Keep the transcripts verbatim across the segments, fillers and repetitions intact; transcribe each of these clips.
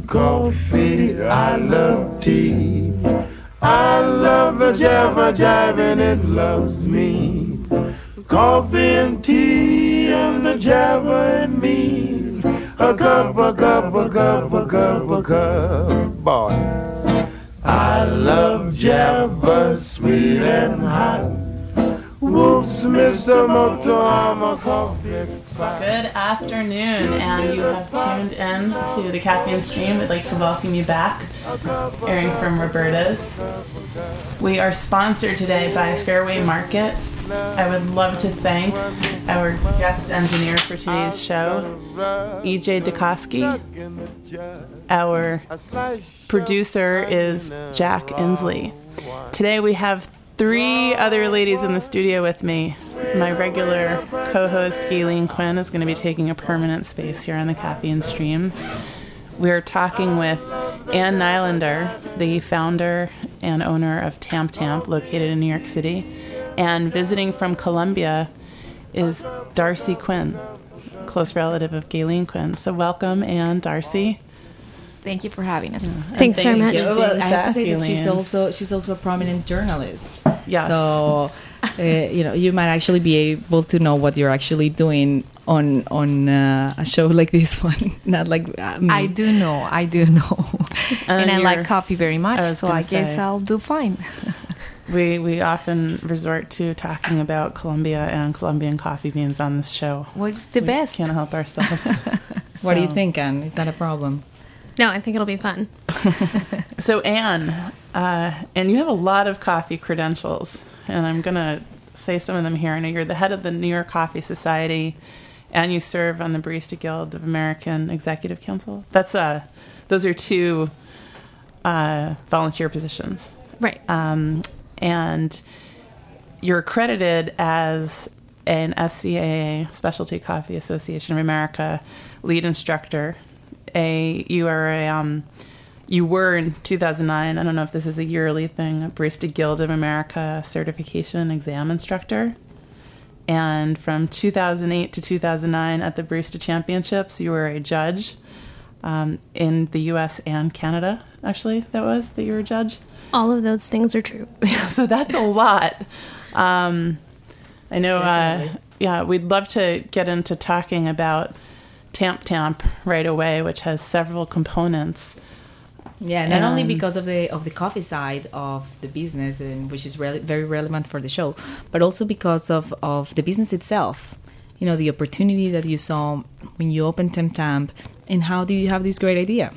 coffee, I love tea. I love the jabba jive and it loves me. Coffee and tea and the jabba and me. A cup, a cup, a cup, a cup, a cup, boy. I love jabba, sweet and hot. Whoops, Mister Moto, I'm a coffee pot. Good afternoon, and you have tuned in to the Caffeine Stream. We'd like to welcome you back, airing from Roberta's. We are sponsored today by Fairway Market. I would love to thank our guest engineer for today's show, E J Dukoski. Our producer is Jack Inslee. Today we have three other ladies in the studio with me. My regular co-host, Gayleen Quinn, is going to be taking a permanent space here on the Caffeine Stream. We're talking with Ann Nylander, the founder and owner of Tamp Tamp, located in New York City. And visiting from Colombia is Darcy Quinn, close relative of Gayleen Quinn. So welcome, Ann, Darcy. Thank you for having us. Yeah. Thanks very much. Yeah, well, I have to say that Gayleen. she's also she's also a prominent journalist. Yes. So, uh, you know, you might actually be able to know what you're actually doing on on uh, a show like this one. Not like uh, me. I do know, I do know, and I you're- like coffee very much, I was so gonna I guess say. I'll do fine. We we often resort to talking about Colombia and Colombian coffee beans on this show. What's the we best? Can't help ourselves. What do you So- think, Anne? Is that a problem? No, I think it'll be fun. So Anne, uh, and you have a lot of coffee credentials, and I'm going to say some of them here. I know you're the head of the New York Coffee Society, and you serve on the Barista Guild of American Executive Council. That's uh, those are two uh, volunteer positions. Right. Um, and you're accredited as an S C A A, Specialty Coffee Association of America, lead instructor. A you are a um, you were in two thousand nine. I don't know if this is a yearly thing. A Barista Guild of America certification exam instructor. And from two thousand eight to two thousand nine at the Barista Championships, you were a judge um, in the U S and Canada. Actually, that was that you were a judge. All of those things are true. So that's a lot. Um, I know, uh, yeah, we'd love to get into talking about Tamp Tamp right away, which has several components. Yeah, not only And- because of the of the coffee side of the business, and which is re- very relevant for the show, but also because of, of the business itself. You know, the opportunity that you saw when you opened Tamp Tamp, and how do you have this great idea?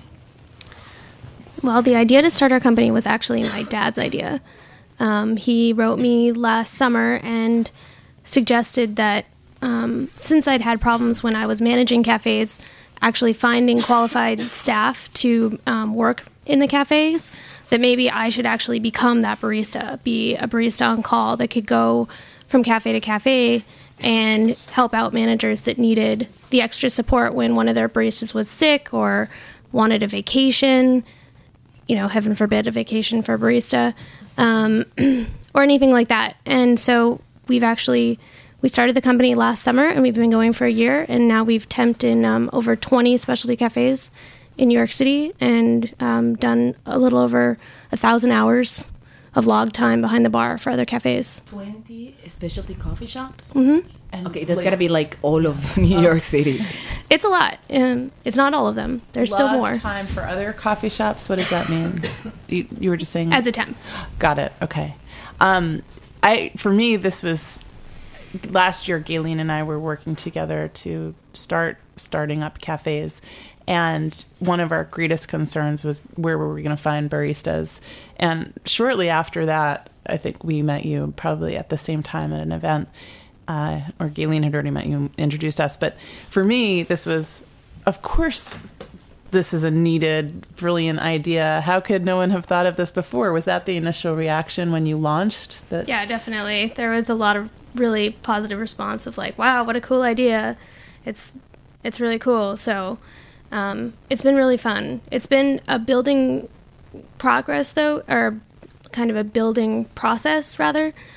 Well, the idea to start our company was actually my dad's idea. Um, he wrote me last summer and suggested that um, since I'd had problems when I was managing cafes, actually finding qualified staff to um, work in the cafes, that maybe I should actually become that barista, be a barista on call that could go from cafe to cafe and help out managers that needed the extra support when one of their baristas was sick or wanted a vacation, you know, heaven forbid a vacation for a barista, um, or anything like that. And so we've actually, we started the company last summer and we've been going for a year, and now we've temped in um, over twenty specialty cafes in New York City and um, done a little over a thousand hours of log time behind the bar for other cafes. twenty specialty coffee shops? Mm-hmm. And Okay, that's like, got to be like all of New York City. It's a lot. Um, it's not all of them. There's still log more. time for other coffee shops. What does that mean? you, you were just saying As a temp. Got it. Okay. Um, I for me, this was last year. Gayleen and I were working together to start starting up cafes, and one of our greatest concerns was where were we going to find baristas. And shortly after that, I think we met you probably at the same time at an event, uh, or Gayleen had already met you, and introduced us. But for me, this was, of course, this is a needed, brilliant idea. How could no one have thought of this before? Was that the initial reaction when you launched? That Yeah, definitely. There was a lot of really positive response of like, wow, what a cool idea. It's it's really cool. So um, it's been really fun. It's been a building progress, though, or kind of a building process, rather,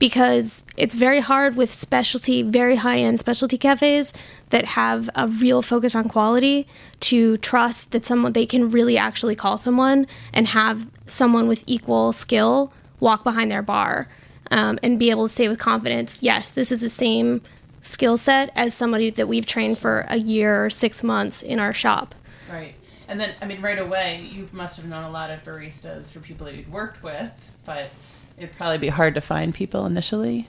because it's very hard with specialty, very high-end specialty cafes that have a real focus on quality to trust that someone they can really actually call someone and have someone with equal skill walk behind their bar um, and be able to say with confidence, yes, this is the same skill set as somebody that we've trained for a year or six months in our shop. Right. And then, I mean, right away, you must have known a lot of baristas for people that you'd worked with, but it'd probably be hard to find people initially.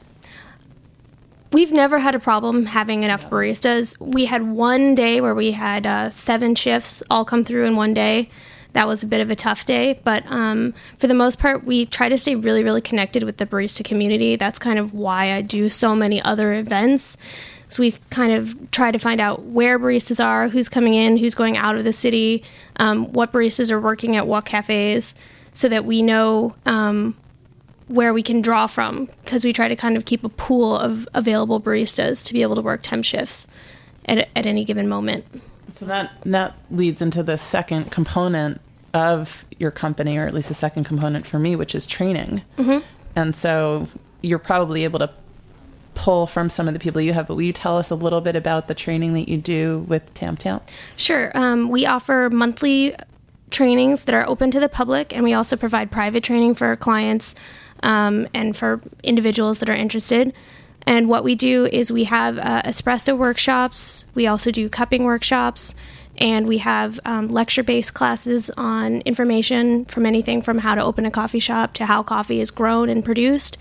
We've never had a problem having enough baristas. We had one day where we had uh, seven shifts all come through in one day. That was a bit of a tough day, but um, for the most part, we try to stay really, really connected with the barista community. That's kind of why I do so many other events. So we kind of try to find out where baristas are, who's coming in, who's going out of the city, um, what baristas are working at what cafes, so that we know um, where we can draw from, because we try to kind of keep a pool of available baristas to be able to work temp shifts at, at any given moment. So that, that leads into the second component of your company, or at least the second component for me, which is training. Mm-hmm. And so you're probably able to pull from some of the people you have, but will you tell us a little bit about the training that you do with Tam Tam? Sure. Um, we offer monthly trainings that are open to the public, and we also provide private training for our clients um, and for individuals that are interested. And what we do is we have uh, espresso workshops, we also do cupping workshops, and we have um, lecture-based classes on information from anything from how to open a coffee shop to how coffee is grown and produced.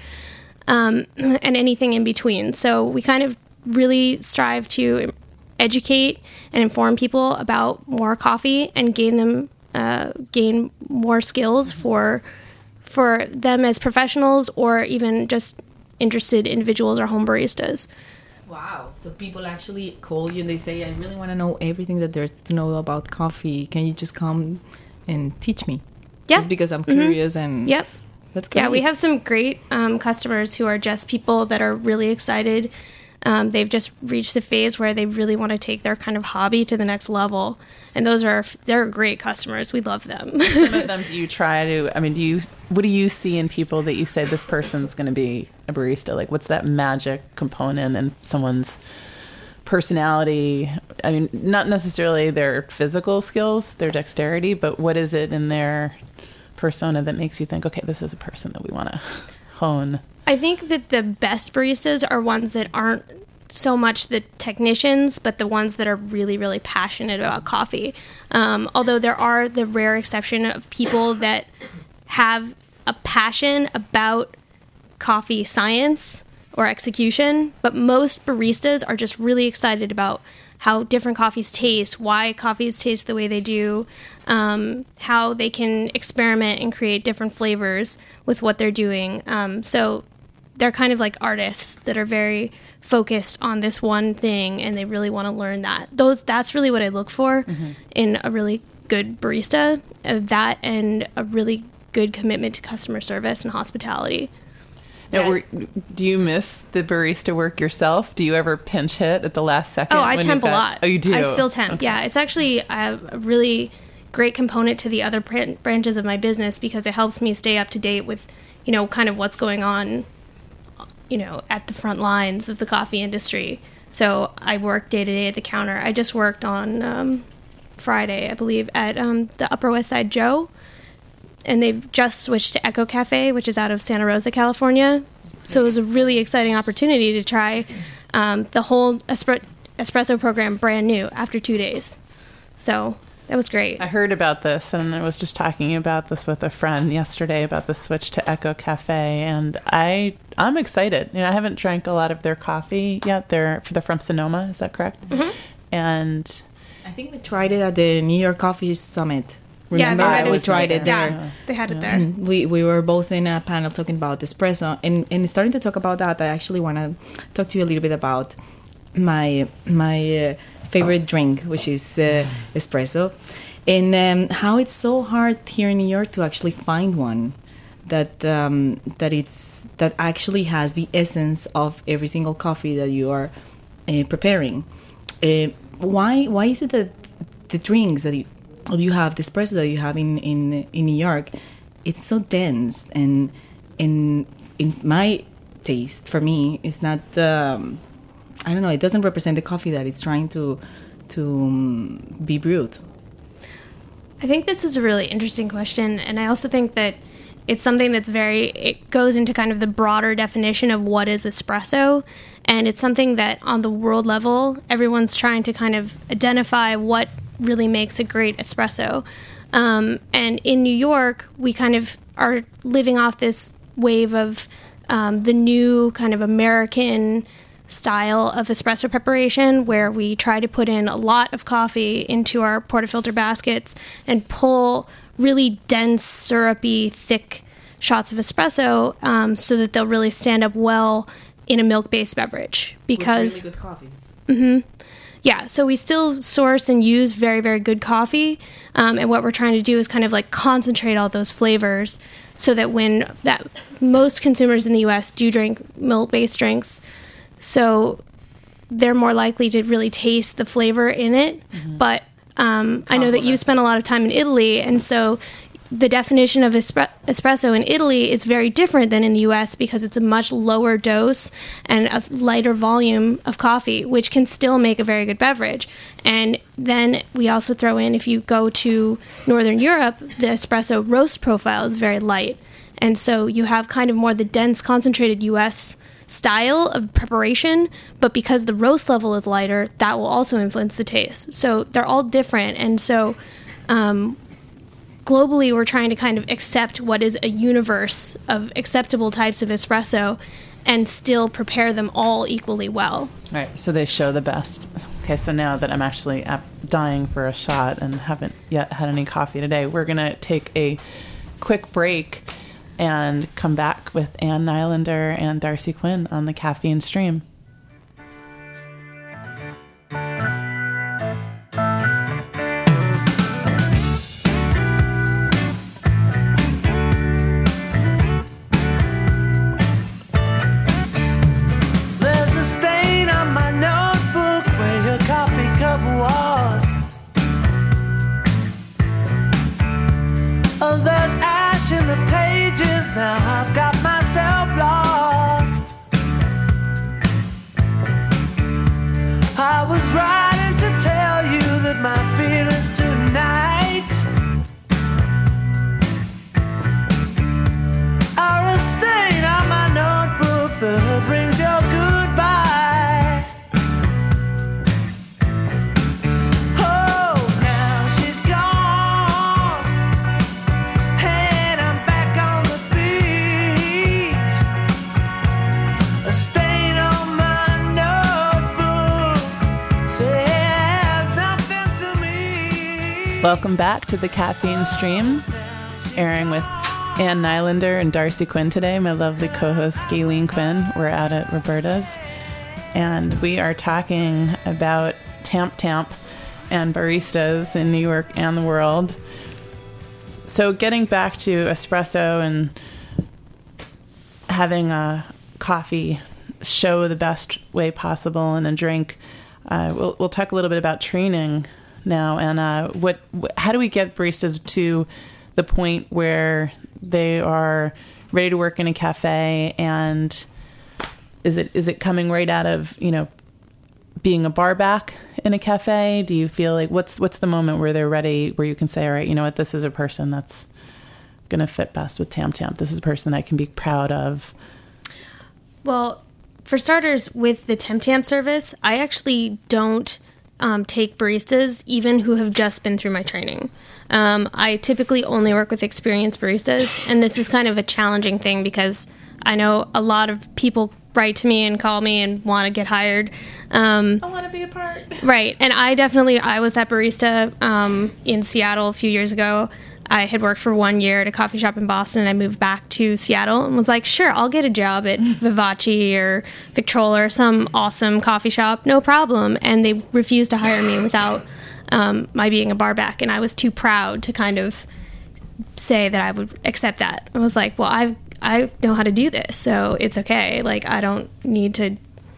Um, and anything in between. So we kind of really strive to educate and inform people about more coffee and gain them uh, gain more skills for for them as professionals or even just interested individuals or home baristas. Wow. So people actually call you and they say, I really want to know everything that there's to know about coffee. Can you just come and teach me? Yeah. Just because I'm curious mm-hmm. and... Yep. That's great. Yeah, we have some great um, customers who are just people that are really excited. Um, they've just reached a phase where they really want to take their kind of hobby to the next level. And those are, they're great customers. We love them. Some of them, do you try to, I mean, do you, what do you see in people that you say this person's going to be a barista? Like, what's that magic component in someone's personality? I mean, not necessarily their physical skills, their dexterity, but what is it in their persona that makes you think, okay, this is a person that we want to hone? I think that the best baristas are ones that aren't so much the technicians, but the ones that are really, really passionate about coffee. Um, although there are the rare exception of people that have a passion about coffee science or execution, but most baristas are just really excited about how different coffees taste, why coffees taste the way they do, um, how they can experiment and create different flavors with what they're doing. Um, so they're kind of like artists that are very focused on this one thing, and they really want to learn that. Those That's really what I look for mm-hmm. in a really good barista, uh, that and a really good commitment to customer service and hospitality. Now, were, do you miss the barista work yourself? Do you ever pinch hit at the last second? Oh, I temp got, a lot. Oh, you do? I still temp, okay. Yeah. It's actually a, a really great component to the other pr- branches of my business because it helps me stay up to date with, you know, kind of what's going on, you know, at the front lines of the coffee industry. So I work day to day at the counter. I just worked on um, Friday, I believe, at um, the Upper West Side Joe. And they've just switched to Echo Cafe, which is out of Santa Rosa, California. So it was a really exciting opportunity to try um, the whole espre- espresso program brand new after two days. So that was great. I heard about this, and I was just talking about this with a friend yesterday about the switch to Echo Cafe, and I, I'm excited. You know, I haven't drank a lot of their coffee yet. They're for the from Sonoma, is that correct? Mm-hmm. And I think we tried it at the New York Coffee Summit. Remember, yeah, we tried it there. Yeah, they had it there. We we were both in a panel talking about espresso, and, and starting to talk about that. I actually want to talk to you a little bit about my my uh, favorite drink, which is uh, espresso, and um, how it's so hard here in New York to actually find one that um, that it's that actually has the essence of every single coffee that you are uh, preparing. Uh, why why is it that the drinks that you you have, the espresso that you have in, in, in New York, it's so dense, and in in my taste for me. It's not. Um, I don't know. It doesn't represent the coffee that it's trying to to um, be brewed. I think this is a really interesting question, and I also think that it's something that's very, it goes into kind of the broader definition of what is espresso, and it's something that on the world level, everyone's trying to kind of identify what really makes a great espresso. Um, and in New York, we kind of are living off this wave of um, the new kind of American style of espresso preparation, where we try to put in a lot of coffee into our portafilter baskets and pull really dense, syrupy, thick shots of espresso um, so that they'll really stand up well in a milk-based beverage. Because with really good coffees. Mm-hmm. Yeah, so we still source and use very, very good coffee, um, and what we're trying to do is kind of like concentrate all those flavors so that when that most consumers in the U S do drink milk-based drinks, so they're more likely to really taste the flavor in it. Mm-hmm. But um, I know that you spent a lot of time in Italy, and so the definition of espre- espresso in Italy is very different than in the U S because it's a much lower dose and a lighter volume of coffee, which can still make a very good beverage. And then we also throw in, if you go to Northern Europe, the espresso roast profile is very light. And so you have kind of more the dense, concentrated U S style of preparation, but because the roast level is lighter, that will also influence the taste. So they're all different. And so um, globally, we're trying to kind of accept what is a universe of acceptable types of espresso and still prepare them all equally well. Right, so they show the best. Okay, so now that I'm actually dying for a shot and haven't yet had any coffee today, we're going to take a quick break and come back with Ann Nylander and Darcy Quinn on the Caffeine Stream. There's a stain on my notebook where your coffee cup was. Oh, there's ash in the pages, now I've got myself lost. I was writing to tell you that my feelings tonight are a stain on my notebook that brings your goodbye. Oh, now she's gone, and I'm back on the beat. A stain on my notebook says nothing to me. Welcome back to the Caffeine Stream, airing with Ann Nylander and Darcy Quinn today, my lovely co-host Gayleen Quinn. We're out at Roberta's, and we are talking about Tamp Tamp and baristas in New York and the world. So getting back to espresso and having a coffee show the best way possible in a drink, uh, we'll, we'll talk a little bit about training now, and uh, what, how do we get baristas to the point where they are ready to work in a cafe, and is it is it coming right out of, you know, being a bar back in a cafe? Do you feel like what's what's the moment where they're ready, where you can say, all right, you know what, this is a person that's going to fit best with Tamp Tamp. This is a person that I can be proud of. Well, for starters, with the Temp Tamp service, I actually don't um, take baristas, even who have just been through my training. Um, I typically only work with experienced baristas, and this is kind of a challenging thing because I know a lot of people write to me and call me and want to get hired. Um, I want to be a part. Right, and I definitely, I was that barista um, in Seattle a few years ago. I had worked for one year at a coffee shop in Boston, and I moved back to Seattle and was like, sure, I'll get a job at Vivace or Victrola or some awesome coffee shop, no problem. And they refused to hire me without um, my being a bar back, and I was too proud to kind of say that I would accept that. I was like, well, I I know how to do this, so it's okay. Like, I don't need to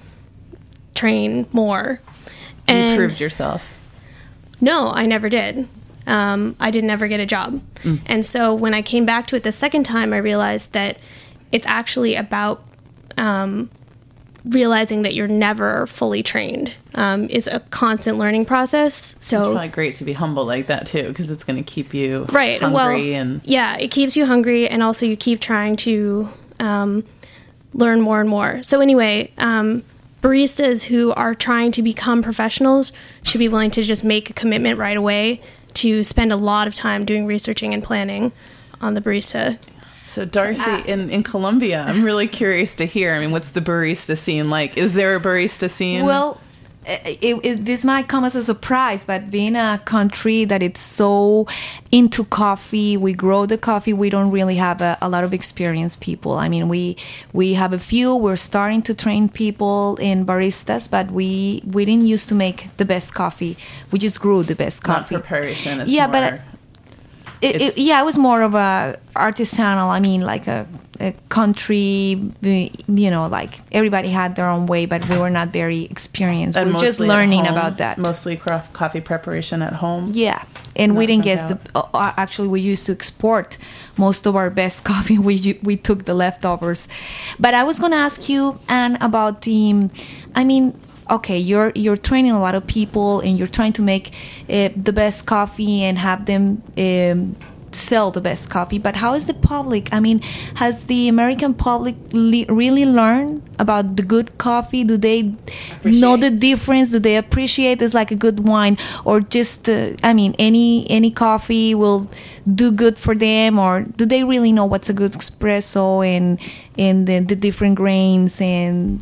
train more. And you proved yourself. No, I never did. Um, I didn't ever get a job. Mm. And so when I came back to it the second time, I realized that it's actually about um, realizing that you're never fully trained. Um, it's a constant learning process. So It's probably great to be humble like that too, because it's going to keep you right, hungry. well, and yeah, it keeps you hungry, and also you keep trying to um, learn more and more. So anyway, um, baristas who are trying to become professionals should be willing to just make a commitment right away to spend a lot of time doing researching and planning on the barista. So Darcy, in, in Colombia, I'm really curious to hear. I mean, what's the barista scene like? Is there a barista scene? Well, it, it, this might come as a surprise, but being a country that it's so into coffee, we grow the coffee, we don't really have a, a lot of experienced people. I mean, we we have a few. We're starting to train people in baristas, but we we didn't used to make the best coffee. We just grew the best coffee. Not preparation. It's yeah, more, but. It, it, yeah, it was more of a artisanal. I mean, like a, a country, you know, like everybody had their own way, but we were not very experienced. And we were just mostly at learning home, about that. Mostly craft coffee preparation at home. Yeah, and we Not didn't sent get the. Uh, actually, we used to export most of our best coffee. We we took the leftovers. But I was going to ask you, Anne, about the. I mean. Okay, you're you're training a lot of people, and you're trying to make uh, the best coffee and have them um, sell the best coffee. But how is the public? I mean, has the American public le- really learned about the good coffee? Do they appreciate. know the difference? Do they appreciate it's like a good wine, or just uh, I mean, any any coffee will do good for them, or do they really know what's a good espresso and and the, the different grains and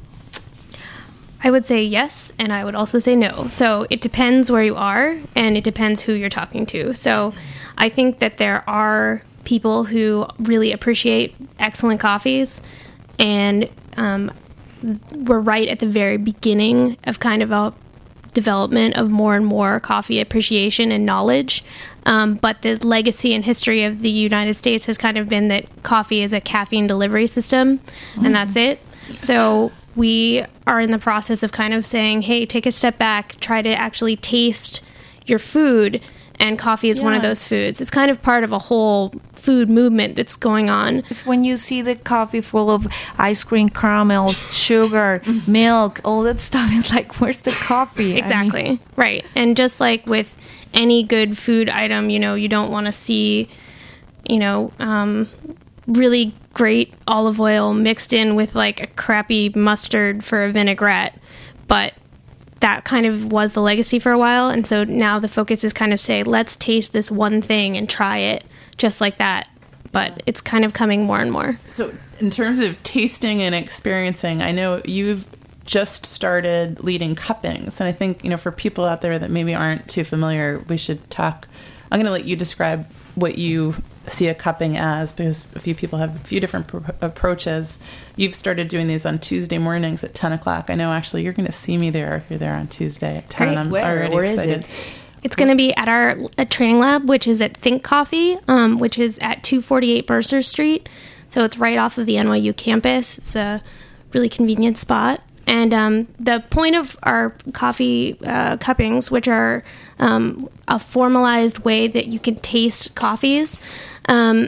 I would say yes, and I would also say no. So it depends where you are, and it depends who you're talking to. So I think that there are people who really appreciate excellent coffees, and um, we're right at the very beginning of kind of a development of more and more coffee appreciation and knowledge. Um, but the legacy and history of the United States has kind of been that coffee is a caffeine delivery system, mm-hmm. and that's it. So we are in the process of kind of saying, hey, take a step back, try to actually taste your food, and coffee is yes. one of those foods. It's kind of part of a whole food movement that's going on. It's when you see the coffee full of ice cream, caramel, sugar, milk, all that stuff. It's like, where's the coffee? Exactly. I mean, right. And just like with any good food item, you know, you don't want to see, you know, um, really great olive oil mixed in with like a crappy mustard for a vinaigrette. But that kind of was the legacy for a while. And so now the focus is kind of say, let's taste this one thing and try it just like that. But it's kind of coming more and more. So in terms of tasting and experiencing, I know you've just started leading cuppings. And I think, you know, for people out there that maybe aren't too familiar, we should talk. I'm going to let you describe what you see a cupping as, because a few people have a few different pro- approaches. You've started doing these on Tuesday mornings at ten o'clock. I know actually you're going to see me there if you're there on Tuesday at ten. Great. I'm Where? already Where excited. Is it? It's going to be at our at training lab, which is at Think Coffee, um, which is at two forty-eight Mercer Street. So it's right off of the N Y U campus. It's a really convenient spot. And um, the point of our coffee uh, cuppings, which are um, a formalized way that you can taste coffees, um,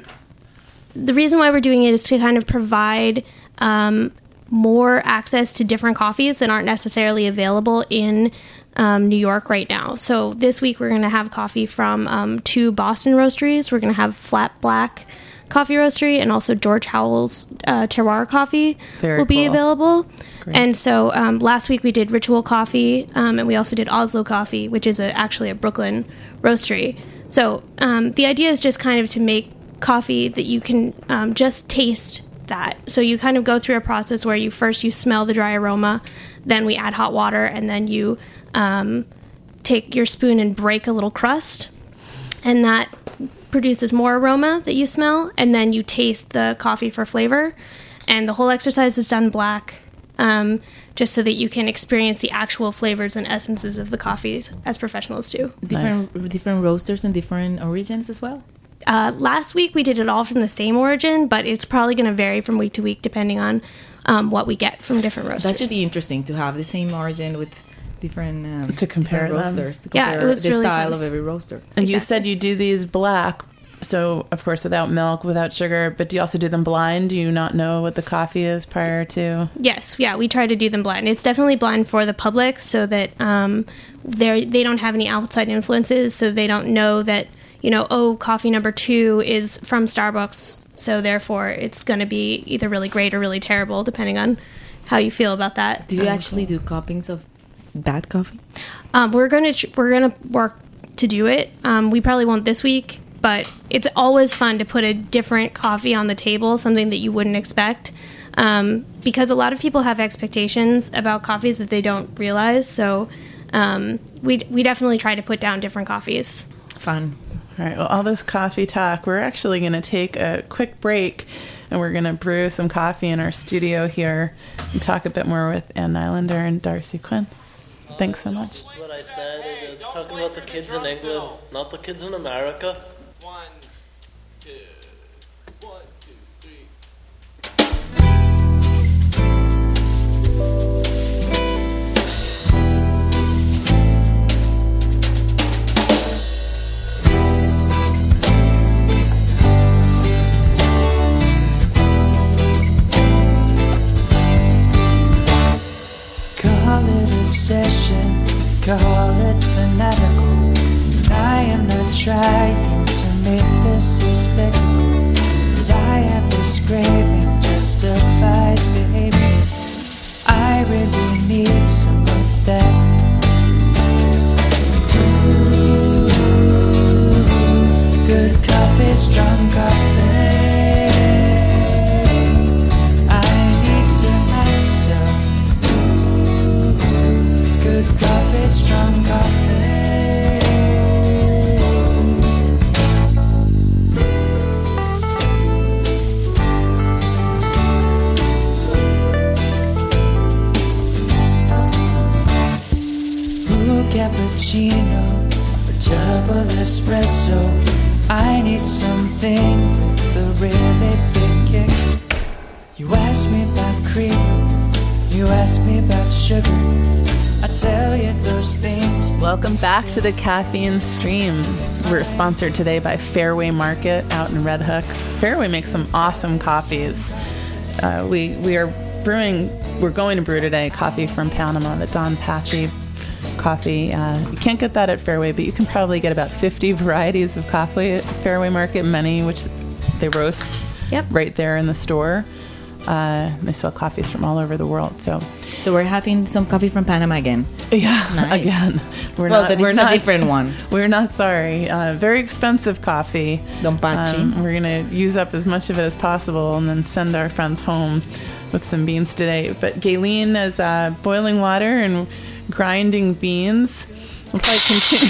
the reason why we're doing it is to kind of provide um, more access to different coffees that aren't necessarily available in um, New York right now. So this week we're going to have coffee from um, two Boston roasteries. We're going to have Flat Black Coffee Roastery, and also George Howell's uh, Terroir Coffee Very will be cool. available. Great. And so um, last week we did Ritual Coffee, um, and we also did Oslo Coffee, which is a, actually a Brooklyn roastery. So um, the idea is just kind of to make coffee that you can um, just taste that. So you kind of go through a process where you first you smell the dry aroma, then we add hot water, and then you um, take your spoon and break a little crust, and that produces more aroma that you smell, and then you taste the coffee for flavor. And the whole exercise is done black, um, just so that you can experience the actual flavors and essences of the coffees as professionals do. Different nice. different roasters and different origins as well? Uh, last week we did it all from the same origin, but it's probably going to vary from week to week depending on um, what we get from different roasters. That should be interesting to have the same origin with different um, to compare different roasters. To yeah, compare it was the really style fun. of every roaster. And exactly. you said you do these black. so, of course, without milk, without sugar, but do you also do them blind? Do you not know what the coffee is prior to? Yes, yeah, we try to do them blind. It's definitely blind for the public so that um, they they don't have any outside influences, so they don't know that, you know, oh, coffee number two is from Starbucks, so therefore it's going to be either really great or really terrible, depending on how you feel about that. Do you um, actually do cuppings of bad coffee? Um, we're gonna tr- we're gonna work to do it. Um, we probably won't this week, but it's always fun to put a different coffee on the table, something that you wouldn't expect, um, because a lot of people have expectations about coffees that they don't realize. So um, we we definitely try to put down different coffees. Fun. All right, well, all this coffee talk, we're actually going to take a quick break, and we're going to brew some coffee in our studio here and talk a bit more with Ann Nylander and Darcy Quinn. Thanks so much. That's what I said. It's talking about the kids in England, not the kids in America. One, two, one, two, three. Call it obsession, call it fanatical. I am not trying to make this a spectacle, but I have this craving justifies behavior. I really need some of that. Ooh, good coffee, strong coffee. I need to have some. Ooh, good coffee, strong coffee. Cappuccino or double espresso. I need something with a really big kick. You ask me about cream, you ask me about sugar. I tell you those things. Welcome back to the Caffeine Stream. We're sponsored today by Fairway Market out in Red Hook. Fairway makes some awesome coffees. Uh, we we are brewing, we're going to brew today coffee from Panama, the Don Pachi coffee. Uh, you can't get that at Fairway, but you can probably get about fifty varieties of coffee at Fairway Market, many which they roast Yep. right there in the store. Uh, they sell coffees from all over the world. So, So we're having some coffee from Panama again. yeah, Nice. again, we're Well, not. that we're is not a different one. We're not sorry. Uh, very expensive coffee. Don Pachi. Um, we're gonna use up as much of it as possible, and then send our friends home with some beans today. But Gayleen is uh, boiling water and grinding beans. We'll probably continue.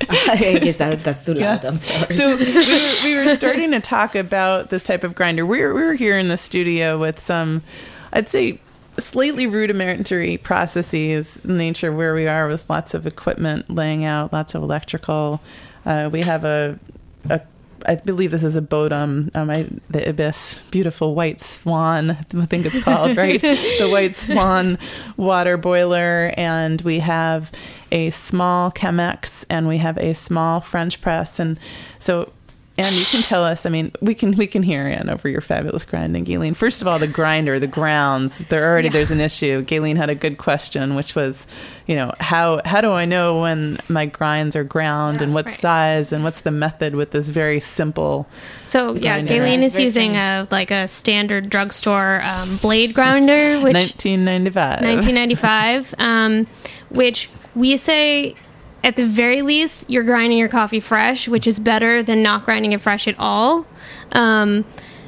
I guess that, that's too loud. Yeah. I'm sorry. So we were, we were starting to talk about this type of grinder. We were, we were here in the studio with some, I'd say, slightly rudimentary processes in nature where we are, with lots of equipment laying out, lots of electrical. Uh, we have a, a, I believe this is a Bodum, um, I, the Ibis, beautiful white swan, I think it's called, right? The white swan water boiler. And we have a small Chemex, and we have a small French press. And so, and you can tell us, I mean, we can we can hear in over your fabulous grinding, Gayleen. First of all, the grinder, the grounds, there already, Yeah. there's an issue. Gayleen had a good question, which was, you know, how how do I know when my grinds are ground, and what right. size, and what's the method with this very simple So yeah, Grinder. Gayleen It's is very using a like a standard drugstore um, blade grinder, which nineteen ninety-five. nineteen ninety-five, um, which we say at the very least you're grinding your coffee fresh, which is better than not grinding it fresh at all. Um,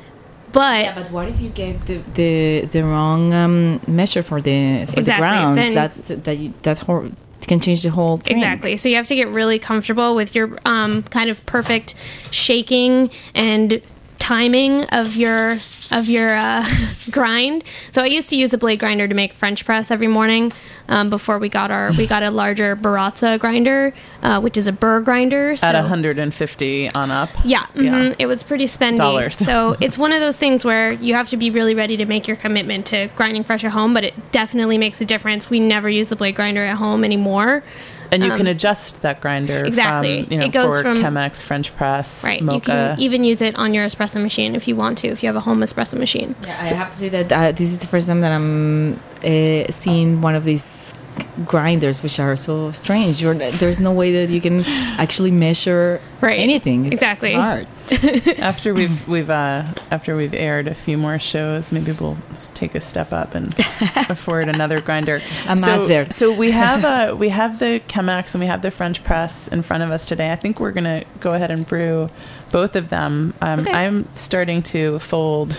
but Yeah, but what if you get the the, the wrong um, measure for the for Exactly, the grounds? then- That's the, that you, that whole, can change the whole thing. Exactly. So you have to get really comfortable with your um, kind of perfect shaking and timing of your of your uh, grind. So I used to use a blade grinder to make French press every morning um, before we got our we got a larger Baratza grinder, uh, which is a burr grinder. So At one hundred fifty on up. yeah, mhm, it was pretty spendy. Dollars. So it's one of those things where you have to be really ready to make your commitment to grinding fresh at home, but it definitely makes a difference. We never use the blade grinder at home anymore. And you Um, can adjust that grinder exactly. from, you know, It goes for from- Chemex, French press, Right. You mocha. can even use it on your espresso machine if you want to, if you have a home espresso machine. Yeah, I have to say that uh, this is the first time that I'm uh, seeing one of these grinders, which are so strange. You're, there's no way that you can actually measure Right. anything. It's Exactly. hard. after we've we've uh, after we've aired a few more shows, maybe we'll just take a step up and afford another grinder. A so, Mazzer. so we have uh, we have the Chemex and we have the French press in front of us today. I think we're gonna go ahead and brew both of them. Um, Okay. I'm starting to fold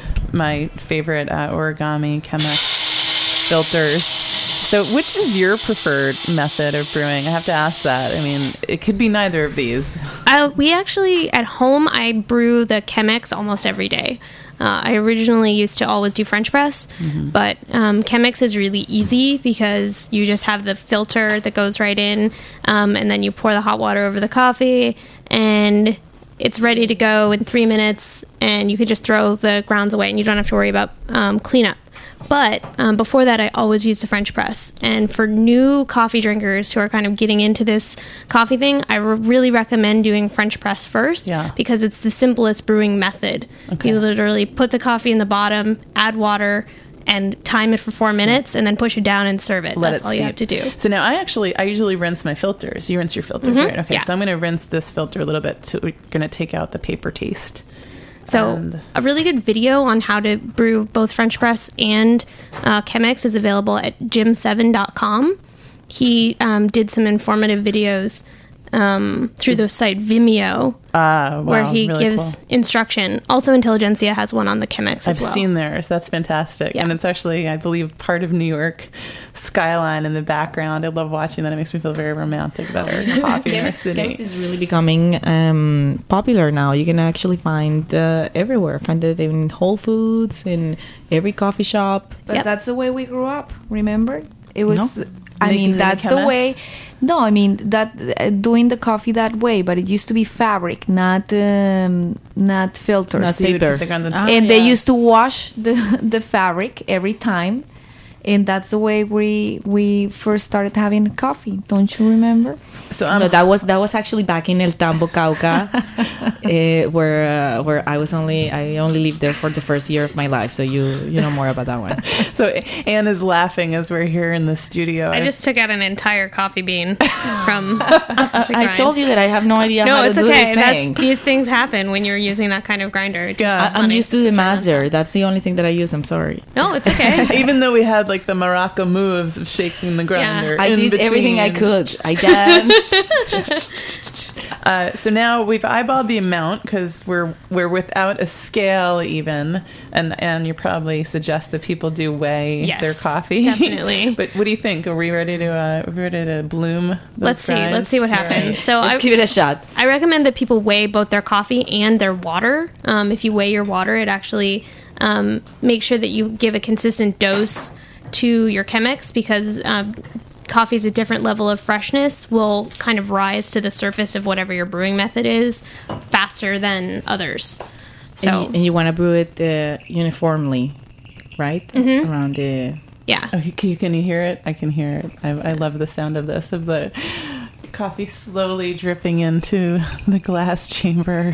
my favorite uh, origami Chemex filters. So, which is your preferred method of brewing? I have to ask that. I mean, it could be neither of these. Uh, we actually, at home, I brew the Chemex almost every day. Uh, I originally used to always do French press, but um, Chemex is really easy because you just have the filter that goes right in, um, and then you pour the hot water over the coffee, and it's ready to go in three minutes, and you can just throw the grounds away, and you don't have to worry about um, cleanup. But um, before that, I always used the French press. And for new coffee drinkers who are kind of getting into this coffee thing, I re- really recommend doing French press first Yeah. because it's the simplest brewing method. Okay. You literally put the coffee in the bottom, add water, and time it for four minutes, and then push it down and serve it. Let That's it all you steep. have to do. So now I actually, I usually rinse my filters. You rinse your filters, right? Okay, yeah. so I'm going to rinse this filter a little bit. So we're going to take out the paper taste. So And- a really good video on how to brew both French press and uh, Chemex is available at jim seven dot com. He um, did some informative videos um, through the site Vimeo, Ah, wow, where he really gives cool. instruction. Also, Intelligentsia has one on the Chemex I've as well. seen theirs. That's fantastic. Yeah. And it's actually, I believe, part of New York skyline in the background. I love watching that. It makes me feel very romantic about our coffee in our Chemex city. Chemex is really becoming um, popular now. You can actually find uh, everywhere. Find it in Whole Foods, in every coffee shop. But Yep. that's the way we grew up. Remember, it was. No. I Making mean, the that's the Chemex? way. No, I mean that uh, doing the coffee that way, but it used to be fabric, not um, not filters. Not So you would paper. put the ground in- Ah, and they yeah. used to wash the the fabric every time, and that's the way we we first started having coffee. Don't you remember? So um, no, that was that was actually back in El Tambo, Cauca, uh, where uh, where I was only I only lived there for the first year of my life. So you you know more about that one. so Anne is laughing as we're here in the studio. I just took out an entire coffee bean from the I grind. told you that I have no idea No, how to it's do okay. this thing. That's, these things happen when you're using that kind of grinder. It just Yeah. is I, I'm funny. used to the It's right on Mazzer. top. That's the only thing that I use. I'm sorry. No, it's okay. Even though we had like the Morocco moves of shaking the grinder. I in did everything I between. could. I danced. Uh, so now we've eyeballed the amount because we're we're without a scale even, and and you probably suggest that people do weigh Yes, their coffee. definitely. But what do you think? Are we ready to uh, are we ready to bloom? Those Let's see. grinds? Let's see what All happens. right. So I, Let's give it a shot. I recommend that people weigh both their coffee and their water. Um, if you weigh your water, it actually um, make sure that you give a consistent dose to your Chemex because um, coffee's a different level of freshness will kind of rise to the surface of whatever your brewing method is faster than others. So and you, and you want to brew it uh, uniformly, right? Mm-hmm. Around the. yeah. Oh, can you can you hear it? I can hear it. I, I love the sound of this of the coffee slowly dripping into the glass chamber.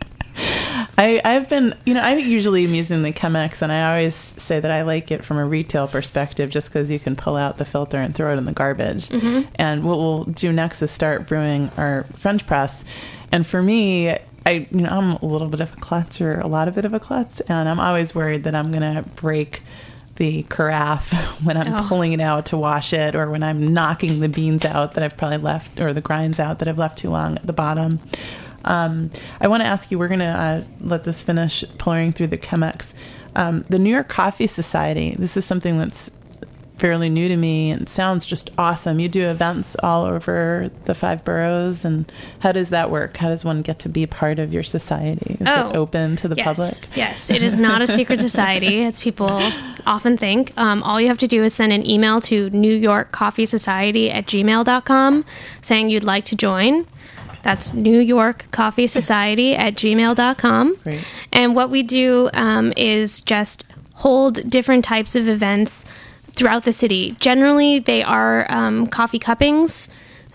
I, I've been, you know, I usually am using the Chemex, and I always say that I like it from a retail perspective just because you can pull out the filter and throw it in the garbage. Mm-hmm. And what we'll do next is start brewing our French press. And for me, I, you know, I'm a little bit of a klutz, or a lot of bit of a klutz, and I'm always worried that I'm going to break the carafe when I'm Oh. pulling it out to wash it, or when I'm knocking the beans out that I've probably left, or the grinds out that I've left too long at the bottom. Um, I want to ask you, we're going to uh, let this finish pouring through the Chemex. Um, the New York Coffee Society, this is something that's fairly new to me and sounds just awesome. You do events all over the five boroughs, and how does that work? How does one get to be part of your society? Is Oh, it open to the yes, public? Yes, it is not a secret society, as people often think. Um, all you have to do is send an email to New York Coffee Society at gmail dot com saying you'd like to join. That's New York Coffee Society at gmail dot com. Great. And what we do um, is just hold different types of events throughout the city. Generally, they are um, coffee cuppings.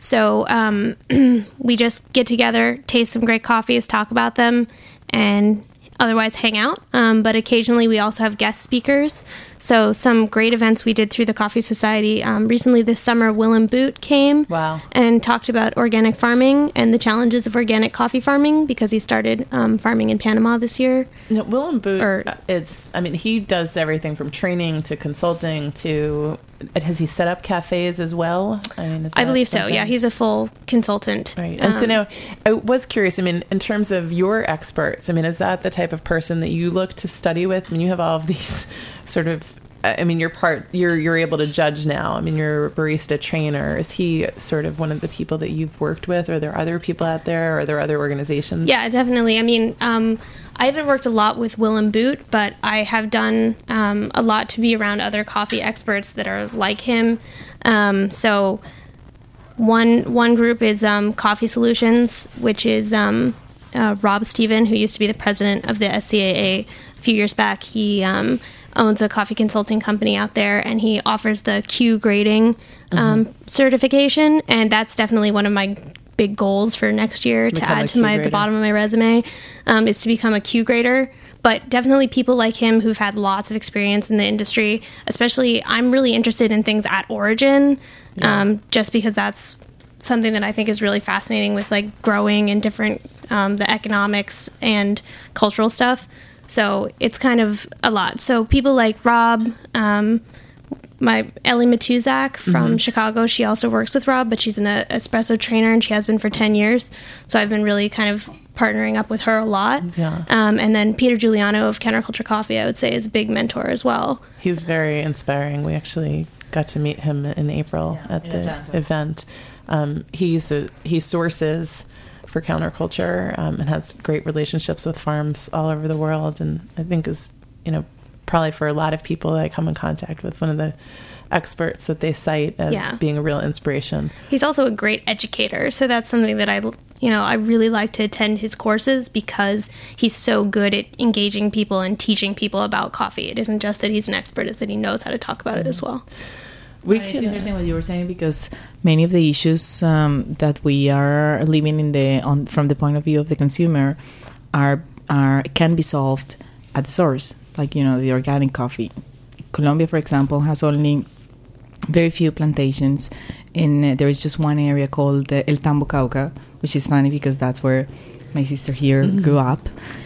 So um, we just get together, taste some great coffees, talk about them, and otherwise hang out. Um, but occasionally we also have guest speakers. So some great events we did through the Coffee Society. Um, recently this summer, Willem Boot came Wow. and talked about organic farming and the challenges of organic coffee farming because he started um, farming in Panama this year. No, Willem Boot, Or- it's, I mean, he does everything from training to consulting to, has he set up cafes as well? I mean, is I that believe so. something? Yeah, he's a full consultant. Right. And so Um, now I was curious, I mean, in terms of your experts, I mean, is that the type of person that you look to study with? I mean, you have all of these sort of, I mean, you're part, you're, you're able to judge now. I mean, you're a barista trainer. Is he sort of one of the people that you've worked with? Are there other people out there? Or are there other organizations? Yeah, definitely. I mean, um, I haven't worked a lot with Willem Boot, but I have done um, a lot to be around other coffee experts that are like him. Um, so one one group is um, Coffee Solutions, which is um, uh, Rob Steven, who used to be the president of the S C A A a few years back. He um, owns a coffee consulting company out there, and he offers the Q grading um, Mm-hmm. certification, and that's definitely one of my big goals for next year to Become a add to Q my grader. the bottom of my resume um, is to become a Q grader. But definitely people like him who've had lots of experience in the industry. Especially, I'm really interested in things at origin, um, just because that's something that I think is really fascinating with like growing and different um, the economics and cultural stuff. So it's kind of a lot. So people like Rob, um, my Ellie Matuzak from Chicago, she also works with Rob, but she's an uh, espresso trainer and she has been for ten years. So I've been really kind of partnering up with her a lot. Yeah. Um, and then Peter Giuliano of Counterculture Coffee, I would say, is a big mentor as well. He's very inspiring. We actually got to meet him in April at in the Atlanta. event. Um, he's a, he sources for Counterculture um, and has great relationships with farms all over the world. And I think is, you know, probably for a lot of people that I come in contact with, one of the experts that they cite as Yeah. being a real inspiration. He's also a great educator, so that's something that I, you know, I really like to attend his courses because he's so good at engaging people and teaching people about coffee. It isn't just that he's an expert; it's that he knows how to talk about it as well. We Well, can, it's interesting what you were saying because many of the issues um, that we are living in the on from the point of view of the consumer are are can be solved at the source, like you know the organic coffee. Colombia, for example, has only very few plantations, and uh, there is just one area called uh, El Tambo Cauca, which is funny because that's where my sister here grew up.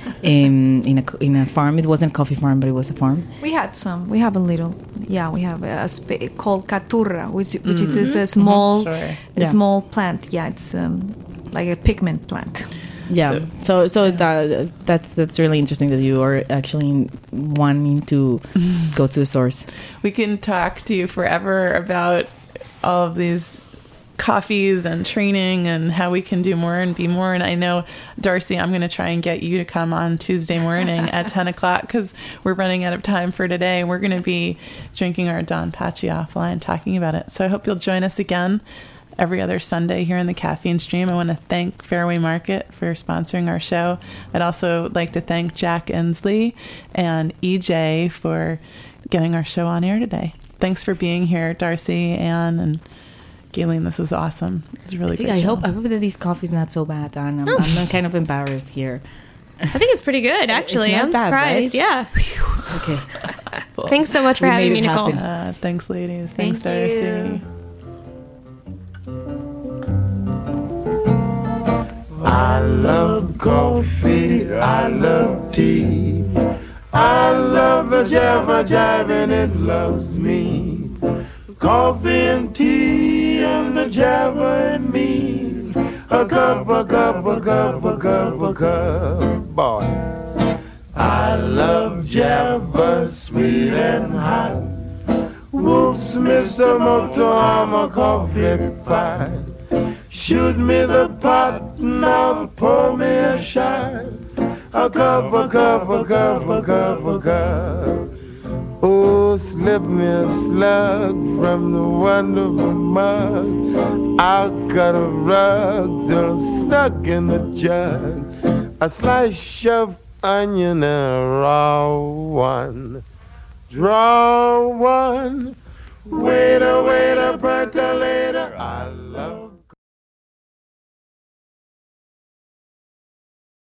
Um, in a co- in a farm, it wasn't a coffee farm, but it was a farm. We had some. We have a little. Yeah, we have a spa- called caturra, which which is this a small, Sure. a Yeah. small plant. Yeah, it's um, like a pigment plant. Yeah. So so that that's that's really interesting that you are actually wanting to go to the source. we can talk to you forever about all of these coffees and training and how we can do more and be more. And I know, Darcy, I'm going to try and get you to come on Tuesday morning at ten o'clock because we're running out of time for today. We're going to be drinking our Don Pachi offline, talking about it. So I hope you'll join us again every other Sunday here in the Caffeine Stream. I want to thank Fairway Market for sponsoring our show. I'd also like to thank Jack Inslee and E J for getting our show on air today. Thanks for being here, Darcy, Anne, and Gayleen. This was awesome. It was a really I, think good I show. hope I hope that this coffee is not so bad, and I'm, I'm kind of embarrassed here. I think it's pretty good, actually. not I'm bad, surprised. right? Yeah. Okay. Thanks so much for We having made me, it Nicole. happen. Uh, thanks, ladies. Thank thanks, Darcy. you. I love coffee, I love tea, I love the jabber jive and it loves me. Coffee and tea and the jabber and me. A cup, a cup, a cup, a cup, a cup, boy. I love jabber, sweet and hot. Whoops, Mister Motoama coffee pie. Shoot me the pot, now pour me a shot. A cup, a cup, a cup, a cup, a cup. Oh, slip me a slug from the wonderful mug. I'll cut a rug till I'm stuck in the jug. A slice of onion and a raw one. Draw one. Waiter, waiter, percolator. I love